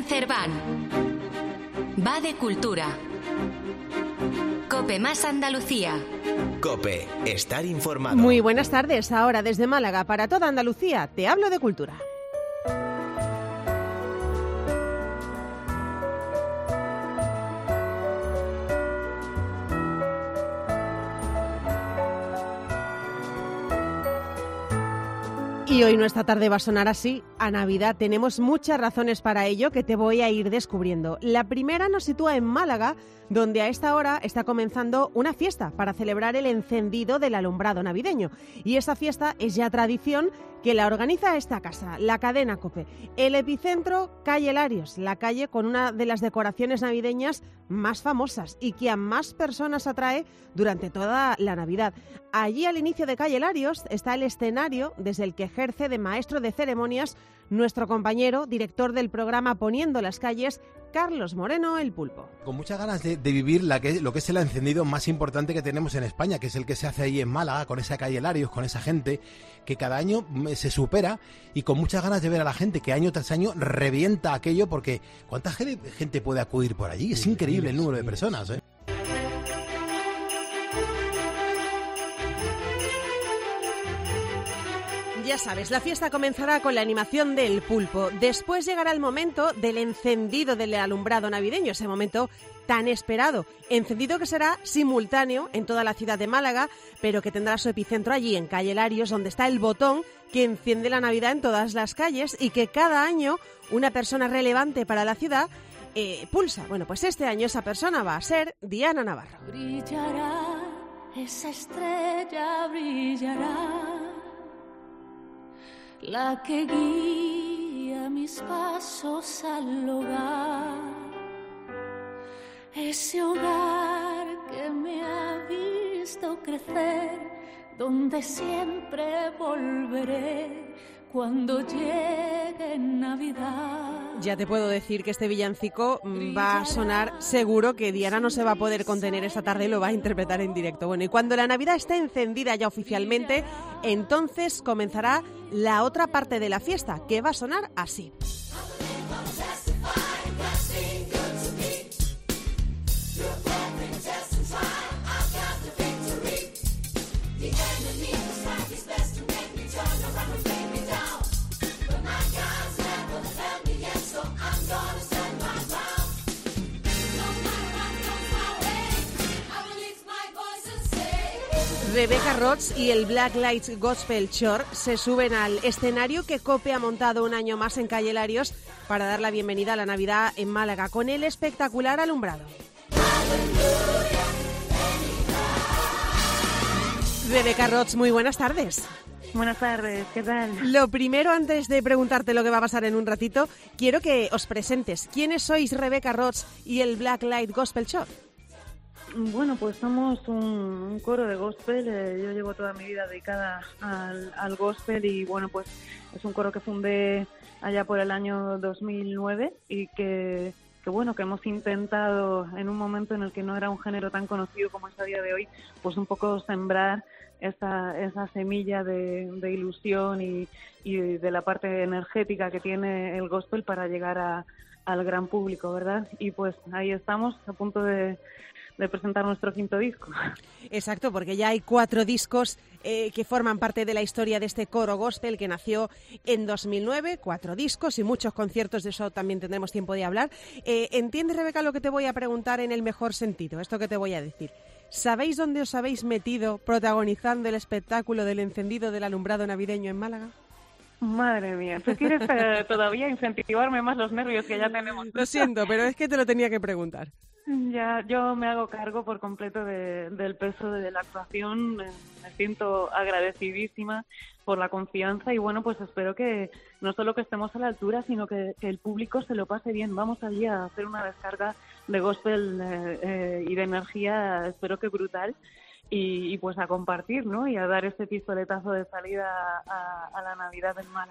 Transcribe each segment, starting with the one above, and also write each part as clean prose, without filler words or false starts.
Cerván. Va de cultura. COPE más Andalucía. COPE, estar informado. Muy buenas tardes, ahora desde Málaga para toda Andalucía, te hablo de cultura. Y hoy nuestra tarde va a sonar así, a Navidad. Tenemos muchas razones para ello que te voy a ir descubriendo. La primera nos sitúa en Málaga, donde a esta hora está comenzando una fiesta para celebrar el encendido del alumbrado navideño. Y esa fiesta es ya tradición que la organiza esta casa, la cadena COPE. El epicentro, calle Larios, la calle con una de las decoraciones navideñas más famosas y que a más personas atrae durante toda la Navidad. Allí al inicio de calle Larios está el escenario desde el que ejerce de maestro de ceremonias nuestro compañero, director del programa Poniendo las Calles, Carlos Moreno, el Pulpo. Con muchas ganas de vivir lo que es el encendido más importante que tenemos en España, que es el que se hace ahí en Málaga, con esa calle Larios, con esa gente que cada año se supera, y con muchas ganas de ver a la gente que año tras año revienta aquello, porque ¿cuánta gente puede acudir por allí? Es increíble el número de personas, ¿eh? Ya sabes, la fiesta comenzará con la animación del Pulpo. Después llegará el momento del encendido del alumbrado navideño, ese momento tan esperado. Encendido que será simultáneo en toda la ciudad de Málaga, pero que tendrá su epicentro allí, en calle Larios, donde está el botón que enciende la Navidad en todas las calles y que cada año una persona relevante para la ciudad pulsa. Bueno, pues este año esa persona va a ser Diana Navarro. Brillará, esa estrella brillará, la que guía mis pasos al hogar, ese hogar que me ha visto crecer, donde siempre volveré cuando llegue Navidad. Ya te puedo decir que este villancico va a sonar seguro, que Diana no se va a poder contener esta tarde y lo va a interpretar en directo. Bueno, y cuando la Navidad esté encendida ya oficialmente, entonces comenzará la otra parte de la fiesta, que va a sonar así. Rebecca Roach y el Black Lights Gospel Choir se suben al escenario que COPE ha montado un año más en calle Larios para dar la bienvenida a la Navidad en Málaga con el espectacular alumbrado. Rebecca Roach, muy buenas tardes. Buenas tardes, ¿qué tal? Lo primero, antes de preguntarte lo que va a pasar en un ratito, quiero que os presentes. ¿Quiénes sois Rebecca Roach y el Black Light Gospel Choir? Bueno, pues somos un coro de gospel. Yo llevo toda mi vida dedicada al gospel y bueno, pues es un coro que fundé allá por el año 2009 y que hemos intentado en un momento en el que no era un género tan conocido como es a día de hoy, pues un poco sembrar esa semilla de ilusión y de la parte energética que tiene el gospel para llegar al gran público, ¿verdad? Y pues ahí estamos, a punto de presentar nuestro 5º disco. Exacto, porque ya hay 4 discos que forman parte de la historia de este coro gospel que nació en 2009, 4 discos y muchos conciertos, de eso también tendremos tiempo de hablar. ¿Entiendes, Rebeca, lo que te voy a preguntar en el mejor sentido? Esto que te voy a decir. ¿Sabéis dónde os habéis metido protagonizando el espectáculo del encendido del alumbrado navideño en Málaga? Madre mía, ¿tú quieres todavía incentivarme más los nervios que ya tenemos? Lo siento, pero es que te lo tenía que preguntar. Ya, yo me hago cargo por completo del peso de la actuación. Me siento agradecidísima por la confianza y bueno, pues espero que no solo que estemos a la altura, sino que el público se lo pase bien. Vamos allí a hacer una descarga de gospel y de energía, espero que brutal, y pues a compartir, ¿no? Y a dar este pistoletazo de salida a la Navidad en Málaga.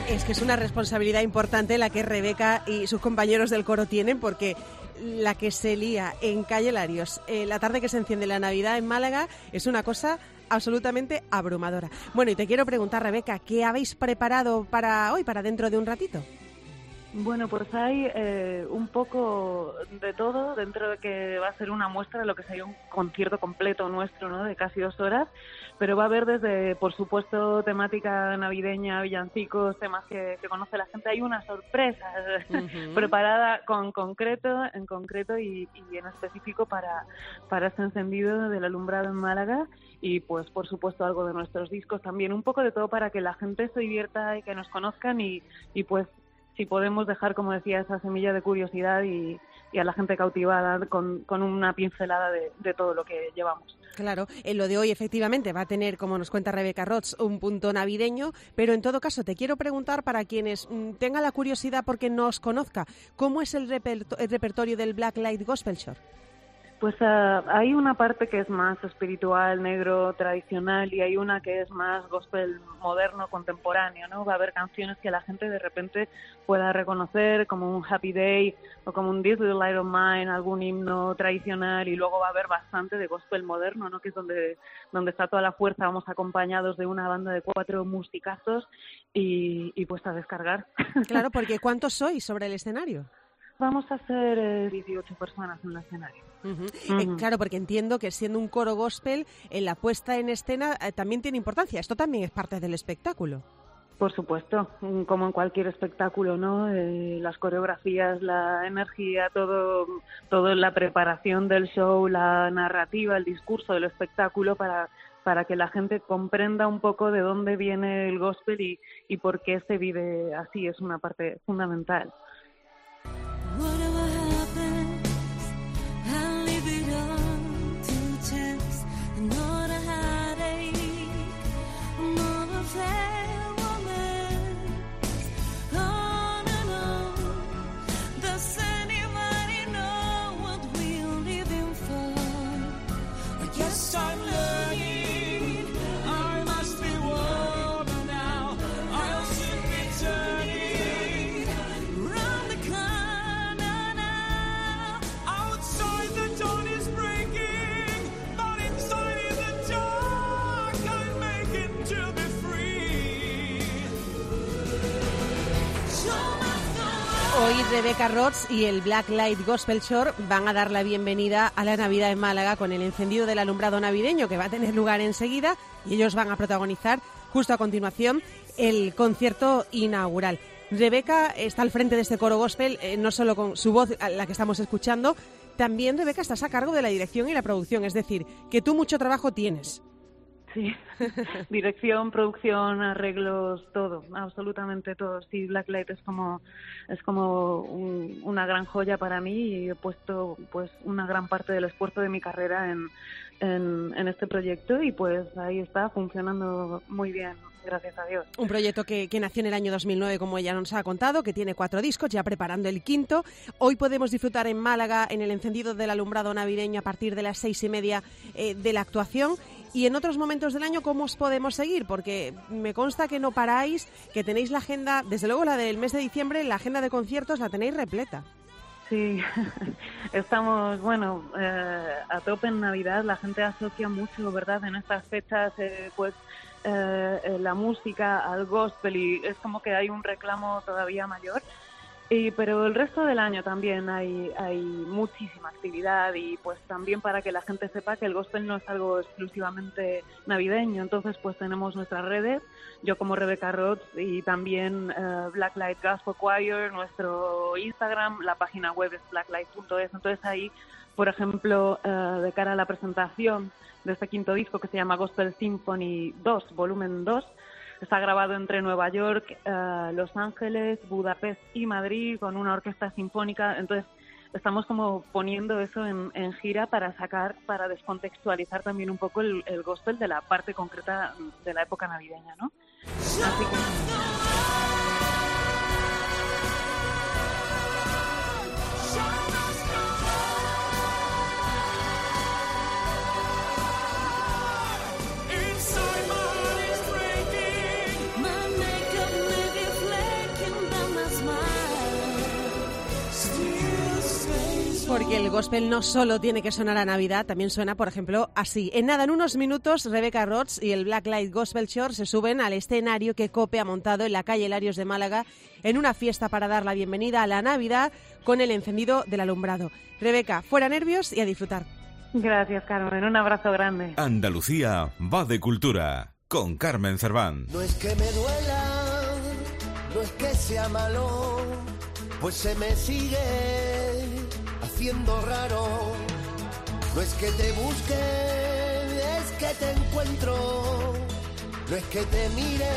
Es que es una responsabilidad importante la que Rebeca y sus compañeros del coro tienen, porque la que se lía en Calle Larios, la tarde que se enciende la Navidad en Málaga, es una cosa absolutamente abrumadora. Bueno, y te quiero preguntar, Rebeca, ¿qué habéis preparado para hoy, para dentro de un ratito? Bueno, pues hay un poco de todo, dentro de que va a ser una muestra de lo que sería un concierto completo nuestro, ¿no?, de casi 2 horas, pero va a haber desde, por supuesto, temática navideña, villancicos, temas que conoce la gente. Hay una sorpresa preparada en concreto y en específico para este encendido del alumbrado en Málaga, y pues por supuesto algo de nuestros discos también, un poco de todo para que la gente se divierta y que nos conozcan y pues si podemos dejar, como decía, esa semilla de curiosidad y a la gente cautivada con una pincelada de todo lo que llevamos. Claro, lo de hoy efectivamente va a tener, como nos cuenta Rebeca Rots, un punto navideño, pero en todo caso te quiero preguntar, para quienes tengan la curiosidad porque no os conozca, ¿cómo es el repertorio del Blacklight Gospel Show? Pues hay una parte que es más espiritual, negro, tradicional, y hay una que es más gospel moderno, contemporáneo, ¿no? Va a haber canciones que la gente de repente pueda reconocer, como un Happy Day o como un This Little Light of Mine, algún himno tradicional, y luego va a haber bastante de gospel moderno, ¿no?, que es donde está toda la fuerza. Vamos acompañados de una banda de 4 musicazos y pues a descargar. Claro, porque ¿cuántos sois sobre el escenario? Vamos a ser 18 personas en el escenario. Claro, porque entiendo que siendo un coro gospel, la puesta en escena también tiene importancia. Esto también es parte del espectáculo. Por supuesto, como en cualquier espectáculo, ¿no? Las coreografías, la energía, todo la preparación del show, la narrativa, el discurso del espectáculo para que la gente comprenda un poco de dónde viene el gospel y por qué se vive así. Es una parte fundamental. Hoy Rebeca Rots y el Blacklight Gospel Show van a dar la bienvenida a la Navidad en Málaga con el encendido del alumbrado navideño, que va a tener lugar enseguida, y ellos van a protagonizar justo a continuación el concierto inaugural. Rebeca está al frente de este coro gospel, no solo con su voz, la que estamos escuchando, también, Rebeca, estás a cargo de la dirección y la producción, es decir, que tú mucho trabajo tienes. Sí, dirección, producción, arreglos, todo, absolutamente todo. Sí, Blacklight es como una gran joya para mí, y he puesto pues una gran parte del esfuerzo de mi carrera en este proyecto, y pues ahí está funcionando muy bien, gracias a Dios. Un proyecto que nació en el año 2009, como ella nos ha contado, que tiene 4 discos, ya preparando el 5º. Hoy podemos disfrutar en Málaga, en el encendido del alumbrado navideño, a partir de las 6:30 de la actuación. Y en otros momentos del año, ¿cómo os podemos seguir? Porque me consta que no paráis, que tenéis la agenda, desde luego la del mes de diciembre, la agenda de conciertos la tenéis repleta. Sí, estamos, a tope en Navidad. La gente asocia mucho, ¿verdad?, en estas fechas, la música al gospel, y es como que hay un reclamo todavía mayor. Pero el resto del año también hay muchísima actividad, y pues también para que la gente sepa que el gospel no es algo exclusivamente navideño. Entonces pues tenemos nuestras redes, yo como Rebeca Rots, y también Blacklight Gospel Choir, nuestro Instagram, la página web es blacklight.es. Entonces ahí, por ejemplo, de cara a la presentación de este 5º disco, que se llama Gospel Symphony 2, volumen 2, está grabado entre Nueva York, Los Ángeles, Budapest y Madrid, con una orquesta sinfónica. Entonces estamos como poniendo eso en gira para descontextualizar también un poco el gospel de la parte concreta de la época navideña, ¿no? Así que... Inside my heart is breaking, my makeup may be flaking. Porque el gospel no solo tiene que sonar a Navidad, también suena, por ejemplo, así. En nada, en unos minutos, Rebecca Rods y el Blacklight Gospel Choir se suben al escenario que COPE ha montado en la calle Larios de Málaga en una fiesta para dar la bienvenida a la Navidad con el encendido del alumbrado. Rebecca, fuera nervios y a disfrutar. Gracias, Carmen. Un abrazo grande. Andalucía va de cultura con Carmen Cerván. No es que me duela, no es que sea malo, pues se me sigue haciendo raro. No es que te busque, es que te encuentro. No es que te mire,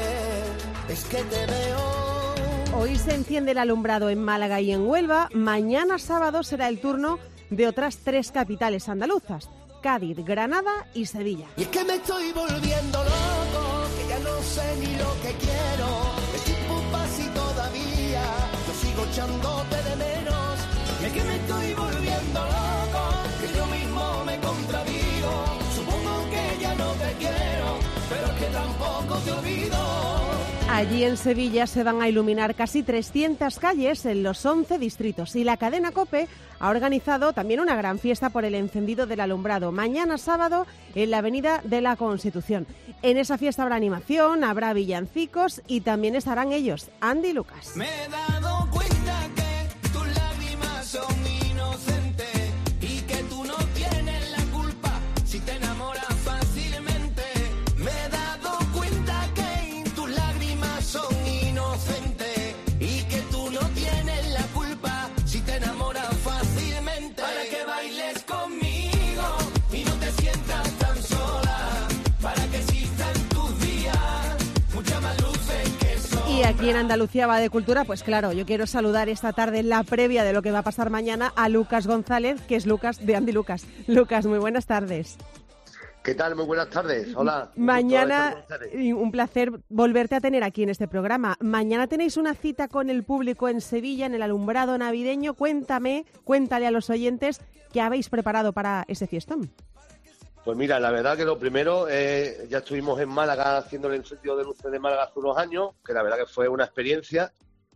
es que te veo. Hoy se enciende el alumbrado en Málaga y en Huelva. Mañana sábado será el turno de otras 3 capitales andaluzas: Cádiz, Granada y Sevilla. Y es que me estoy volviendo loco, que ya no sé ni lo que quiero. Estoy pupas y todavía yo sigo echándote de menos. Y es que me estoy volviendo loco, que yo mismo me contradigo. Supongo que ya no te quiero, pero es que tampoco te olvido. Allí en Sevilla se van a iluminar casi 300 calles en los 11 distritos y la cadena COPE ha organizado también una gran fiesta por el encendido del alumbrado mañana sábado en la Avenida de la Constitución. En esa fiesta habrá animación, habrá villancicos y también estarán ellos, Andy y Lucas. Me he dado cuenta que tus lágrimas son inocentes y que tú no tienes la culpa si te enamoras fácilmente. Me he dado cuenta que tus lágrimas son inocentes y que tú no tienes la culpa si te enamoras fácilmente. Para que bailes conmigo y no te sientas tan sola, para que existan tus días muchas más luces que sombras. Y aquí en Andalucía va de cultura, pues claro, yo quiero saludar esta tarde en la previa de lo que va a pasar mañana a Lucas González, que es Lucas de Andy Lucas. Lucas, muy buenas tardes. ¿Qué tal? Muy buenas tardes. Hola. Mañana, un placer volverte a tener aquí en este programa. Mañana tenéis una cita con el público en Sevilla, en el alumbrado navideño. Cuéntale a los oyentes qué habéis preparado para ese fiestón. Pues mira, la verdad que lo primero, ya estuvimos en Málaga haciendo el encendido de luces de Málaga hace unos años, que la verdad que fue una experiencia.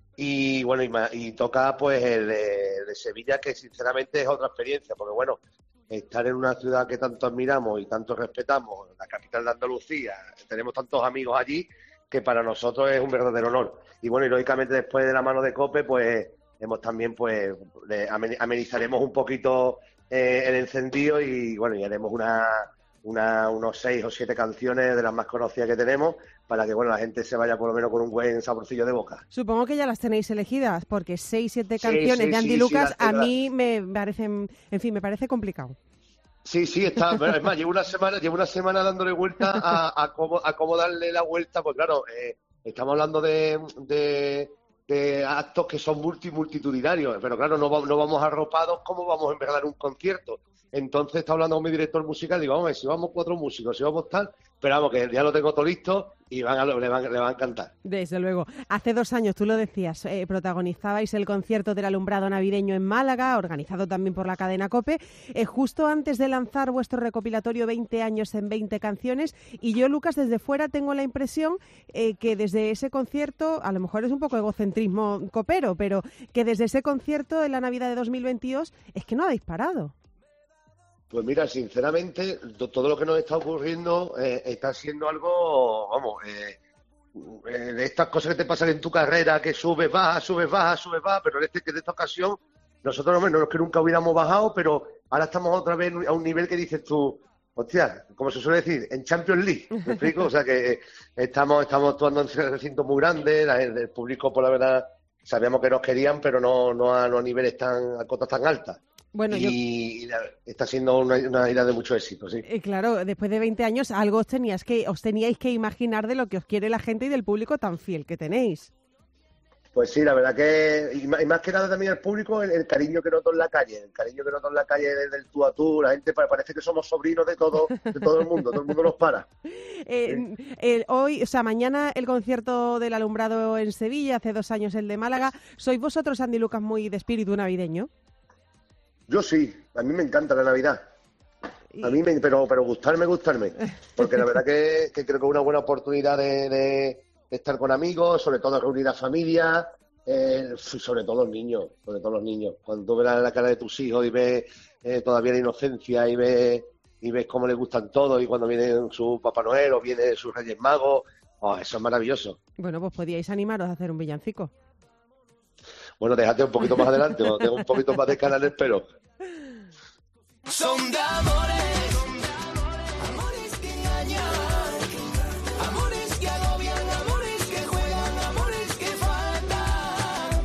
Y bueno, y toca pues el de Sevilla, que sinceramente es otra experiencia, porque bueno, estar en una ciudad que tanto admiramos y tanto respetamos, la capital de Andalucía, tenemos tantos amigos allí, que para nosotros es un verdadero honor. Y bueno, y lógicamente después de la mano de COPE, pues hemos también, pues, amenizaremos un poquito el encendido y bueno, y haremos unos 6 o 7 canciones de las más conocidas que tenemos, para que bueno, la gente se vaya por lo menos con un buen saborcillo de boca. Supongo que ya las tenéis elegidas, porque 6-7 canciones de Andy Lucas a mí me parecen, en fin, me parece complicado. Sí, está. Es más, llevo una semana dándole vuelta a cómo darle la vuelta, pues claro, estamos hablando de actos que son multitudinarios, pero claro, no vamos arropados como vamos en verdad en un concierto. Entonces está hablando con mi director musical, digo, vamos a ver, si vamos 4 músicos, si vamos tal, pero vamos, que ya lo tengo todo listo y le va a encantar. Desde luego. Hace 2 años, tú lo decías, protagonizabais el concierto del alumbrado navideño en Málaga, organizado también por la cadena COPE, justo antes de lanzar vuestro recopilatorio 20 años en 20 canciones, y yo, Lucas, desde fuera tengo la impresión que desde ese concierto, a lo mejor es un poco egocentrismo copero, pero que desde ese concierto en la Navidad de 2022 es que no habéis parado. Pues mira, sinceramente, todo lo que nos está ocurriendo está siendo algo, vamos, de estas cosas que te pasan en tu carrera, que subes, bajas, pero en esta ocasión nosotros no es que nunca hubiéramos bajado, pero ahora estamos otra vez a un nivel que dices tú, hostia, como se suele decir, en Champions League, ¿me explico? O sea que estamos actuando en recintos muy grandes, el público, por la verdad, sabíamos que nos querían, pero no a niveles a cotas tan altas. Bueno, está siendo una ira de mucho éxito, sí. Claro, después de 20 años algo os teníais que imaginar de lo que os quiere la gente y del público tan fiel que tenéis. Pues sí, la verdad que, y más que nada también el público, el cariño que noto en la calle, desde el tú a tú, la gente parece que somos sobrinos de todo el mundo nos para. Hoy, o sea, mañana el concierto del alumbrado en Sevilla, hace 2 años el de Málaga. ¿Sois vosotros, Andy Lucas, muy de espíritu navideño? Yo sí, a mí me encanta la Navidad. Pero gustarme, porque la verdad que creo que es una buena oportunidad de estar con amigos, sobre todo reunir a familia, sobre todo los niños. Cuando tú ves la cara de tus hijos y ves todavía la inocencia y ves cómo les gustan todos, y cuando viene su Papá Noel o viene sus Reyes Magos, eso es maravilloso. Bueno, pues podíais animaros a hacer un villancico. Bueno, déjate un poquito más adelante, cuando tengo un poquito más de canal, espero. Son de amores, amores que engañan, amores que agobian, amores que juegan, amores que faltan.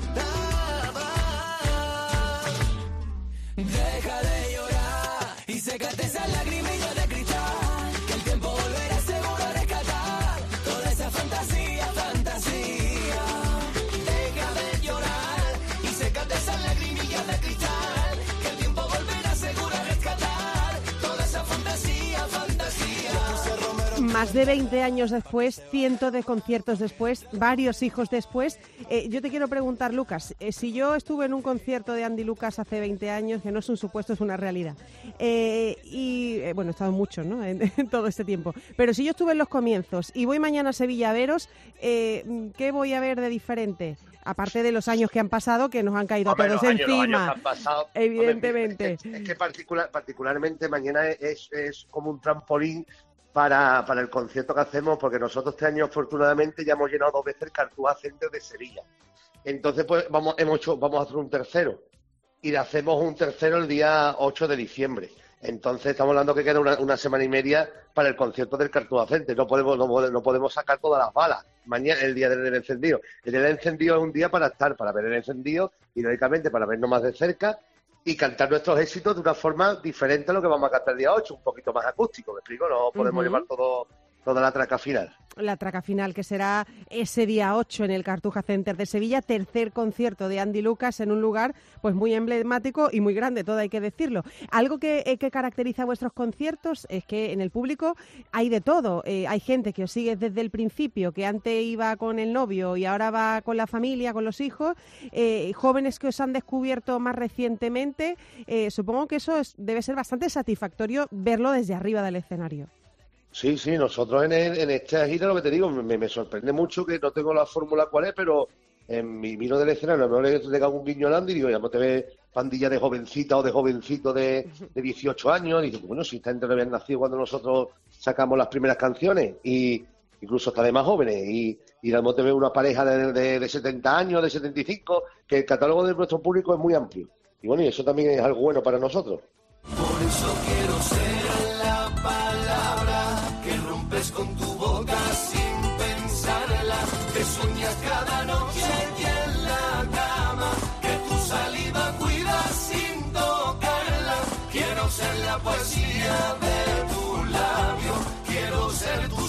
Deja de llorar y sécate esas lagrimillas de cristal, que el tiempo volverá seguro a rescatar toda esa fantasía, fantasía. Deja de llorar y sécate esas lagrimillas de cristal, que el tiempo volverá seguro a rescatar toda esa fantasía, fantasía. Más de 20 años después, cientos de conciertos después, varios hijos después. Yo te quiero preguntar, Lucas, si yo estuve en un concierto de Andy Lucas hace 20 años, que no es un supuesto, es una realidad, bueno, he estado mucho, ¿no?, en todo este tiempo, pero si yo estuve en los comienzos y voy mañana a Sevilla a veros, ¿qué voy a ver de diferente? Aparte de los años que han pasado, que nos han caído a todos Los años encima, que han pasado, evidentemente. Es que particularmente mañana es como un trampolín para el concierto que hacemos, porque nosotros este año afortunadamente ya hemos llenado 2 veces el Cartuja Center de Sevilla. Entonces pues vamos a hacer un tercero, y le hacemos un tercero el día 8 de diciembre. Entonces estamos hablando que queda una semana y media para el concierto del Cartuja Center. No podemos sacar todas las balas mañana, el día del encendido. El día del encendido es un día para ver el encendido y, lógicamente, para vernos más de cerca y cantar nuestros éxitos de una forma diferente a lo que vamos a cantar el día 8, un poquito más acústico, ¿me explico? No podemos llevar toda la traca final. La traca final, que será ese día 8 en el Cartuja Center de Sevilla, tercer concierto de Andy Lucas en un lugar pues muy emblemático y muy grande, todo hay que decirlo. Algo que caracteriza a vuestros conciertos es que en el público hay de todo. Hay gente que os sigue desde el principio, que antes iba con el novio y ahora va con la familia, con los hijos, jóvenes que os han descubierto más recientemente. Supongo que eso debe ser bastante satisfactorio verlo desde arriba del escenario. Sí, nosotros en esta gira, lo que te digo, me sorprende mucho, que no tengo la fórmula cuál es, pero en mi miro del escenario, no le he dado un guiño a Andy y digo, ya no te ves pandilla de jovencita o de jovencito de 18 años, y digo, bueno, si esta gente no habían nacido cuando nosotros sacamos las primeras canciones, y incluso hasta de más jóvenes, y no te ves una pareja de 70 años, de 75, que el catálogo de nuestro público es muy amplio. Y bueno, y eso también es algo bueno para nosotros. Por eso quiero ser la palabra que rompes con tu boca sin pensarla, que sueñas cada noche y en la cama, que tu saliva cuidas sin tocarla. Quiero ser la poesía de tu labio, quiero ser tu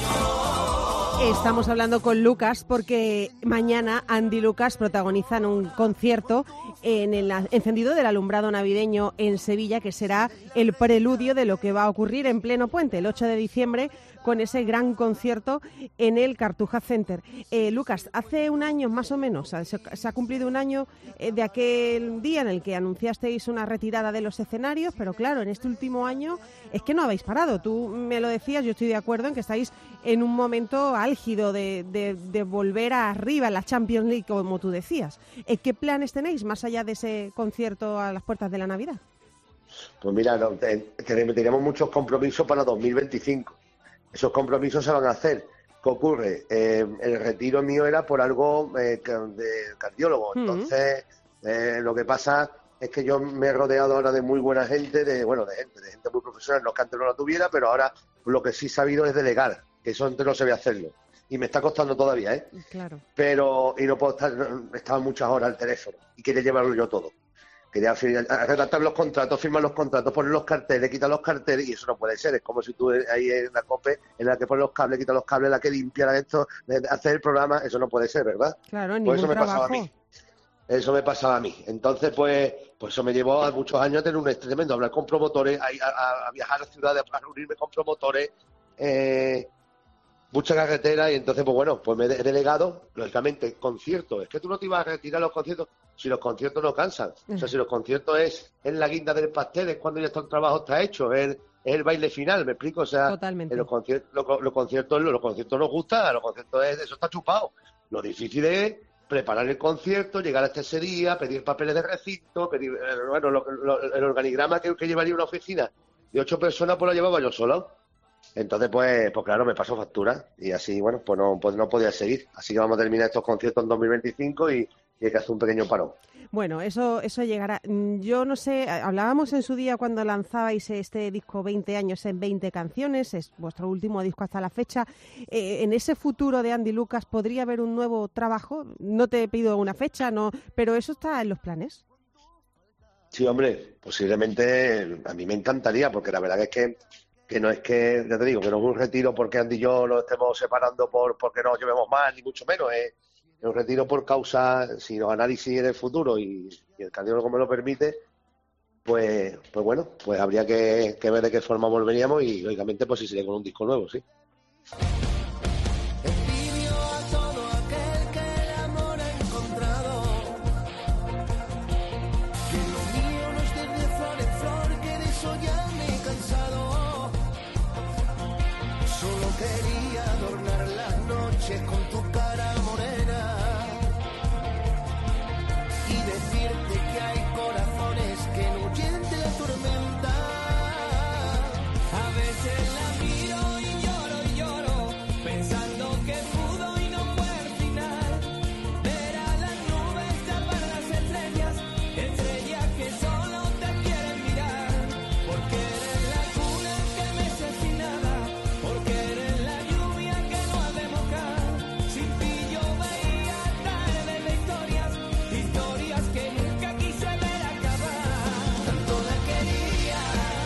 sueño. Estamos hablando con Lucas porque mañana Andy Lucas protagonizan un concierto en el encendido del alumbrado navideño en Sevilla, que será el preludio de lo que va a ocurrir en pleno puente, el 8 de diciembre, con ese gran concierto en el Cartuja Center. Lucas, hace un año más o menos, se ha cumplido un año de aquel día en el que anunciasteis una retirada de los escenarios, pero claro, en este último año es que no habéis parado. Tú me lo decías, yo estoy de acuerdo en que estáis en un momento álgido de volver arriba en la Champions League, como tú decías. ¿Qué planes tenéis más allá de ese concierto a las puertas de la Navidad? Pues mira, tenemos muchos compromisos para 2025. Esos compromisos se van a hacer. ¿Qué ocurre? El retiro mío era por algo de cardiólogo. Entonces, lo que pasa es que yo me he rodeado ahora de muy buena gente, de gente muy profesional. No es que antes no la tuviera, pero ahora lo que sí he sabido es delegar, que eso antes no sabía hacerlo. Y me está costando todavía, ¿eh? Claro. Pero, y no puedo estaba muchas horas al teléfono y quería llevarlo yo todo. Quería redactar los contratos, firmar los contratos, poner los carteles, quitar los carteles, y eso no puede ser. Es como si tú ahí en la COPE, en la que pones los cables, quitas los cables, la que limpia, hacer el programa, eso no puede ser, ¿verdad? Claro, pues eso me trabajo. pasaba a mí. Eso me pasaba a mí. Entonces, pues eso me llevó a muchos años a tener un estrés tremendo, a hablar con promotores, a viajar a ciudades, a reunirme con promotores, mucha carretera, y entonces, pues bueno, pues me he delegado, lógicamente, conciertos. Es que tú no te ibas a retirar los conciertos si los conciertos no cansan. O sea, si los conciertos es la guinda del pastel, es cuando ya el trabajo está hecho, es el baile final, ¿me explico? O sea, totalmente. Los conciertos nos gustan, los conciertos eso está chupado. Lo difícil es preparar el concierto, llegar hasta ese día, pedir papeles de recinto, pedir, bueno, el organigrama que llevaría una oficina de 8 personas, pues lo llevaba yo solo. Entonces, pues claro, me pasó factura y así, bueno, pues no podía seguir. Así que vamos a terminar estos conciertos en 2025 y hay que hacer un pequeño parón. Bueno, eso llegará. Yo no sé, hablábamos en su día cuando lanzabais este disco 20 años en 20 canciones, es vuestro último disco hasta la fecha. En ese futuro de Andy Lucas, ¿podría haber un nuevo trabajo? No te pido una fecha, no, pero ¿eso está en los planes? Sí, hombre, posiblemente a mí me encantaría, porque la verdad es que no es que, ya te digo, que no es un retiro porque Andy y yo nos estemos separando porque nos llevemos mal, ni mucho menos, es un retiro por causa, si los análisis en el futuro y el cardiólogo me lo permite, pues bueno, pues habría que ver de qué forma volveríamos y lógicamente pues sí sería con un disco nuevo, sí. Con tu cara morena y decirte que hay corazones que no huyen de la tormenta. A veces la miro y lloro, pensando que pudo y no fue al final. Ver a las nubes tapar las estrellas que solo te quieren mirar. Porque eres la cuna que mece sin nada, porque eres la lluvia que no ha de mojar. Sin ti yo veía tarde de historias que nunca quise ver acabar. Tanto la quería,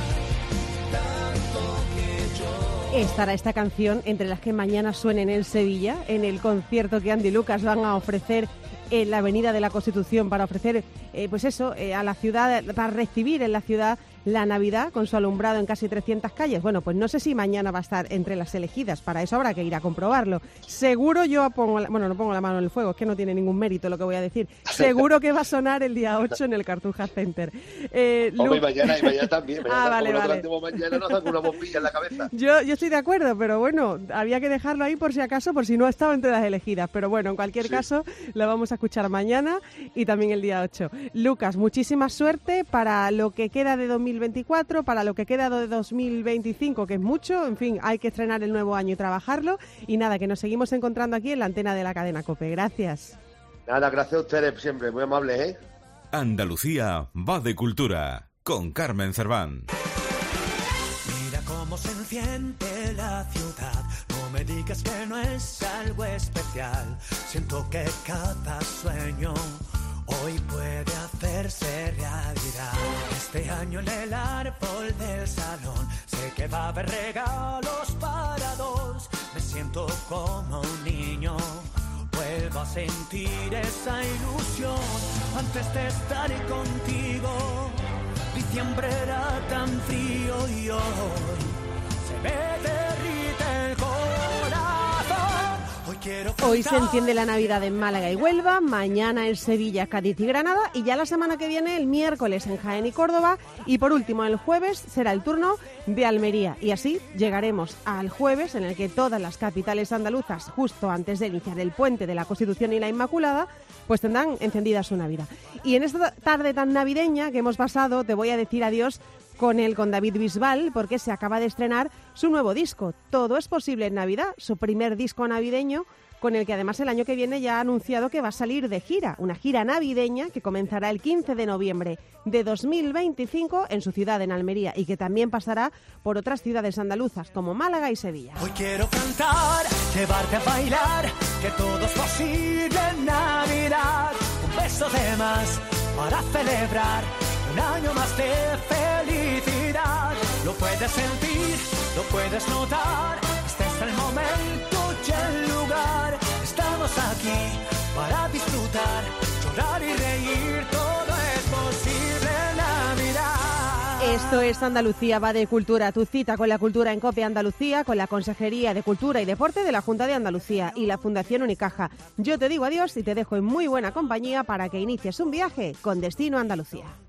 tanto que yo. Estará esta canción entre las que mañana suenen en Sevilla, en el concierto que Andy Lucas van a ofrecer en la Avenida de la Constitución para ofrecer, a la ciudad, para recibir en la ciudad la Navidad con su alumbrado en casi 300 calles. Bueno, pues no sé si mañana va a estar entre las elegidas, para eso habrá que ir a comprobarlo. Seguro no pongo la mano en el fuego, es que no tiene ningún mérito lo que voy a decir. Seguro que va a sonar el día 8 en el Cartuja Center. Hombre, y mañana también. Vale. Mañana nos dan una bombilla en la cabeza. Yo estoy de acuerdo, pero bueno, había que dejarlo ahí por si acaso, por si no ha estado entre las elegidas. Pero bueno, en cualquier caso, la vamos a escuchar mañana y también el día 8. Lucas, muchísima suerte para lo que queda de 2024, para lo que queda de 2025, que es mucho. En fin, hay que estrenar el nuevo año y trabajarlo. Y nada, que nos seguimos encontrando aquí en la antena de la cadena COPE. Gracias. Nada, gracias a ustedes siempre, muy amables, ¿eh? Andalucía va de cultura, con Carmen Cerván. Mira cómo se enciende la ciudad. No me digas que no es algo especial. Siento que cada sueño hoy puede hacerse realidad. Este año en el árbol del salón sé que va a haber regalos para dos. Me siento como un niño, vuelvo a sentir esa ilusión. Antes de estar contigo, diciembre era tan frío y hoy se me derrite el corazón. Hoy se enciende la Navidad en Málaga y Huelva, mañana en Sevilla, Cádiz y Granada, y ya la semana que viene, el miércoles, en Jaén y Córdoba, y por último el jueves será el turno de Almería. Y así llegaremos al jueves, en el que todas las capitales andaluzas, justo antes de iniciar el puente de la Constitución y la Inmaculada, pues tendrán encendida su Navidad. Y en esta tarde tan navideña que hemos pasado, te voy a decir adiós con David Bisbal, porque se acaba de estrenar su nuevo disco, Todo es posible en Navidad, su primer disco navideño, con el que además el año que viene ya ha anunciado que va a salir de gira, una gira navideña que comenzará el 15 de noviembre de 2025 en su ciudad, en Almería, y que también pasará por otras ciudades andaluzas como Málaga y Sevilla. Hoy quiero cantar, llevarte a bailar, que todo es posible en Navidad. Un beso de más para celebrar un año más de felicidad. Lo puedes sentir, lo puedes notar. Este es el momento y el lugar. Estamos aquí para disfrutar, llorar y reír. Todo es posible en Navidad. Esto es Andalucía va de cultura, tu cita con la cultura en COPE Andalucía, con la Consejería de Cultura y Deporte de la Junta de Andalucía y la Fundación Unicaja. Yo te digo adiós y te dejo en muy buena compañía para que inicies un viaje con destino a Andalucía.